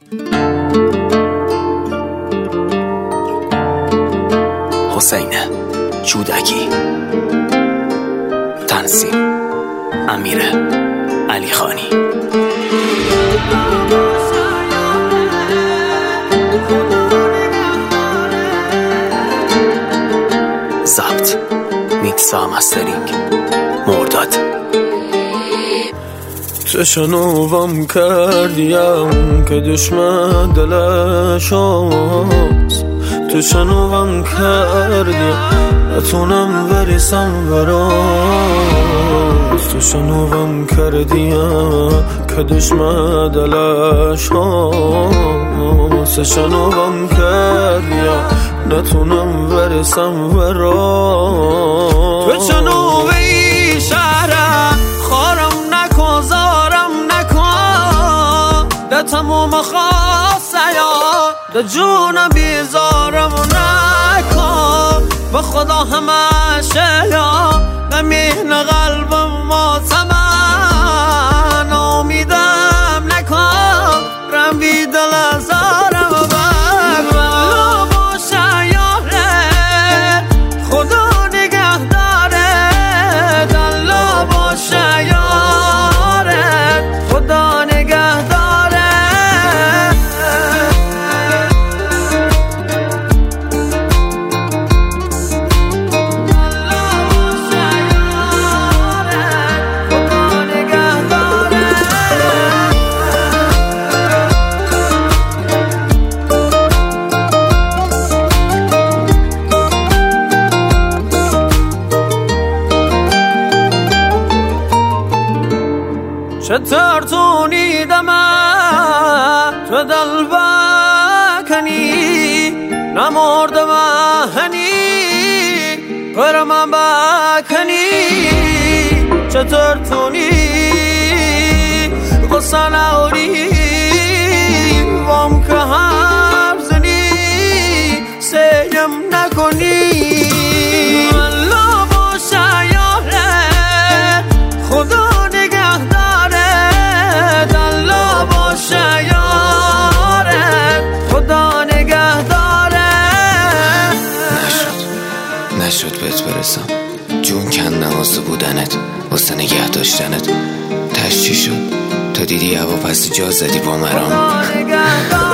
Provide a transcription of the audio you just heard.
حسین جودکی، تنظیم امیر علی خانی. ضبط میکسا مسترینگ مرداد. تشنوم کردیم که دشمن دلش هست، تشنوم کردیم نتونم برسم براش، تشنوم کردیم که دشمن دلش هست، تشنوم کردیم نتونم برسم براش. تشنوی شهرم خارم نکن زارم نکن، ده تموم خواسته یا ده جونم بیزارم نکن، به خدا همشه یا نمین قلبم ماتمن، امیدم نکن رم بی دل ازارم بگم باشه یاره خدا نگه داره، دلا باشه یاره خدا نگه داره. چطور تونیدم تو دل بکنی، نمردم هنی پرم بکنی، چطور تونی غصه نوری وام که حرف زنی سیم نکنی. الله باشه یاره خدا نشد بهت برسم، جون کندم واسه بودنت، واسه نگه داشتنت. تش چی شد؟ تا دیدی هوا پس جا زدی با مرام.